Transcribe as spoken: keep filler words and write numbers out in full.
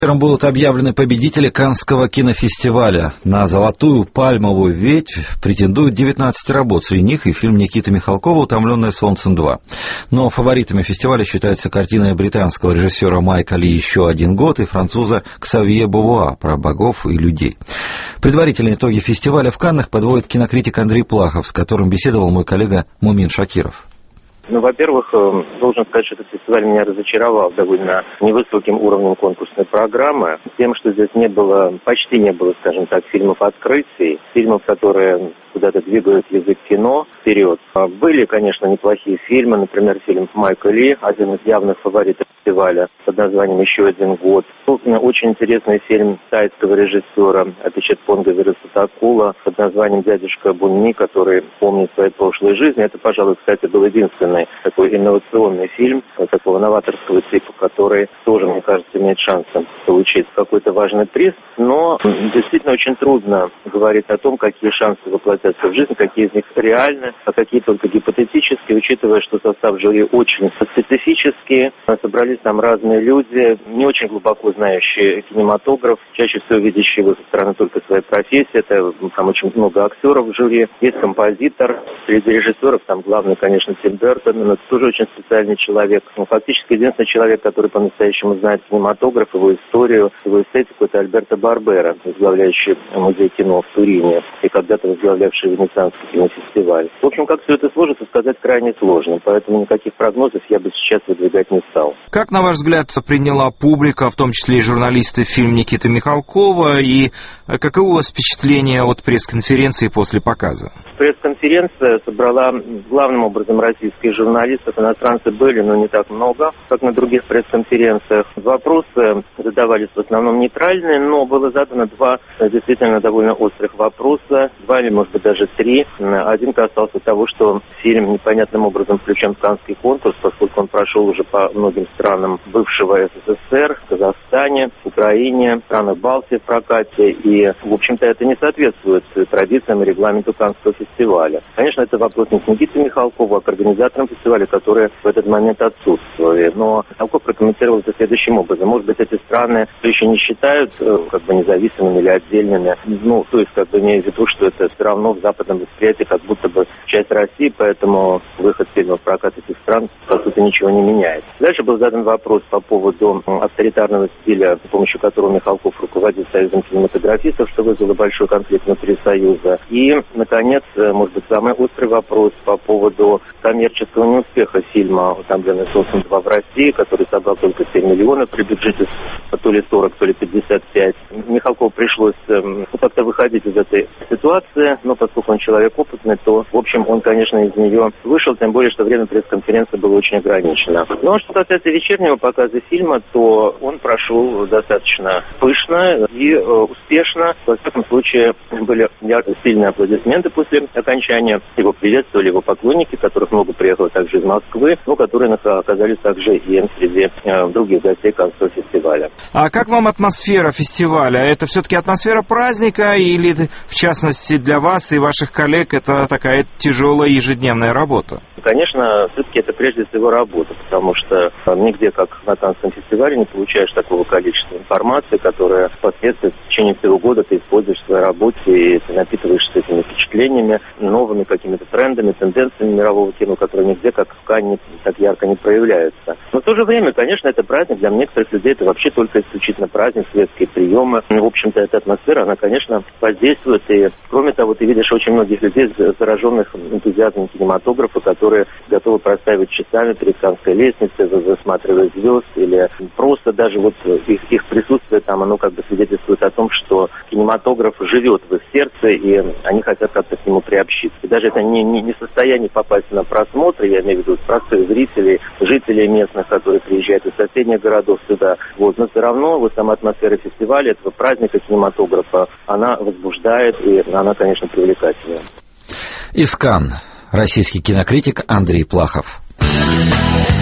Вечером будут объявлены победители Каннского кинофестиваля. На «Золотую пальмовую ветвь» претендуют девятнадцать работ. Среди них и фильм Никиты Михалкова «Утомленные солнцем два». Но фаворитами фестиваля считаются картины британского режиссера Майка Ли «Еще один год» и француза Ксавье Бувуа про богов и людей. Предварительные итоги фестиваля в Каннах подводит кинокритик Андрей Плахов, с которым беседовал мой коллега Мумин Шакиров. Ну, во-первых, должен сказать, что этот фестиваль меня разочаровал довольно невысоким уровнем конкурсной программы, тем, что здесь не было, почти не было, скажем так, фильмов открытий, фильмов, которые куда-то двигают язык кино вперед. Были, конечно, неплохие фильмы, например, фильм Майка Ли, один из явных фаворитов фестиваля, под названием «Еще один год». Очень интересный фильм тайского режиссера Апичатпонга Вирасатакула под названием «Дядюшка Бунми», который помнит свои прошлые жизни. Это, пожалуй, кстати, был единственный такой инновационный фильм такого новаторского типа, который тоже, мне кажется, имеет шанс получить какой-то важный приз. Но действительно очень трудно говорить о том, какие шансы воплотятся в жизнь, какие из них реальны, а какие только гипотетические, учитывая, что состав жюри очень специфический. Собрались там разные люди, не очень глубоко знающие кинематограф, чаще всего видящие его со стороны только своей профессии. Это там очень много актеров в жюри, есть композитор. Среди режиссеров там главный, конечно, Тим Бертон, но это тоже очень специальный человек. Ну, фактически единственный человек, который по-настоящему знает кинематограф, его историю, его эстетику, это Альберто Барбера, возглавляющий музей кино в Турине и когда-то возглавлявший Венецианский кинофестиваль. В общем, как все это сложится, сказать крайне сложно, поэтому никаких прогнозов я бы сейчас выдвигать не стал. Как, на ваш взгляд, приняла публика, в том числе и журналисты, фильм Никиты Михалкова, и каково у вас впечатление от пресс-конференции после показа? Пресс-конференция собрала главным образом российских журналистов, иностранцы были, но не так много, как на других пресс-конференциях. Вопросы задавались в основном нейтральные, но было задано два действительно довольно острых вопроса, два или, может быть, даже три. Один касался того, что фильм непонятным образом включен в Каннский конкурс, поскольку он прошел уже по многим странам бывшего СССР, в Казахстане, Украине, странах Балтии в прокате, и, в общем-то, это не соответствует традициям и регламенту Каннского фестиваля. Конечно, это вопрос не к Никите Михалкову, а к организаторам фестиваля, которые в этот момент отсутствовали. Но Михалков прокомментировал это следующим образом. Может быть, эти страны еще не считают как бы независимыми или отдельными. Ну, то есть, как бы имея в виду, что это все равно в западном восприятии как будто бы часть России, поэтому выход фильма в прокат этих стран, по сути, ничего не меняет. Дальше был задан вопрос по поводу авторитарного стиля, с помощью которого Михалков руководит Союзом кинематографистов, что вызвало большой конфликт внутри Союза. И, наконец, может быть, самый острый вопрос по поводу коммерческого неуспеха фильма «Утомленные солнцем два» в России, который собрал только семь миллионов при бюджете то ли сорок, то ли пятьдесят пять. Михалкову пришлось ну, как-то выходить из этой ситуации, но поскольку он человек опытный, то, в общем, он, конечно, из нее вышел, тем более, что время пресс-конференции было очень ограничено. Но что касается вечернего показа фильма, то он прошел достаточно пышно и э, успешно. Во всяком случае, были сильные аплодисменты после окончания. Его приветствовали его поклонники, которых много приехало также из Москвы, но которые оказались также и среди э, других гостей Каннского фестиваля. А как вам атмосфера фестиваля? Это все-таки атмосфера праздника или, в частности, для вас и ваших коллег это такая тяжелая ежедневная работа? Конечно, все-таки это прежде всего работа, потому что нигде, как на Каннском фестивале, не получаешь такого количества информации, которая впоследствии в течение всего года ты используешь в своей работе, и ты напитываешься этими впечатлениями, новыми какими-то трендами, тенденциями мирового кино, которые нигде, как в Канне, так ярко не проявляются. Но в то же время, конечно, это праздник. Для некоторых людей это вообще только исключительно праздник, светские приемы. В общем-то, эта атмосфера, она, конечно, воздействует. И, кроме того, ты видишь очень многих людей, зараженных энтузиазмом кинематографа, которые готовы проставить часами перед Каннской лестницей, засматривая звезд, или просто даже вот их, их присутствие там, оно как бы свидетельствует о том, что кинематограф живет в их сердце, и они хотят как-то к нему приобщиться. И даже если они не, не в состоянии попасть на просмотр, я имею в виду простых зрителей, жителей местных, которые приезжают из соседних городов сюда, вот, но все равно вот сама атмосфера фестиваля, этого праздника кинематографа, она возбуждает, и она, конечно, привлекательна. Из Канн российский кинокритик Андрей Плахов.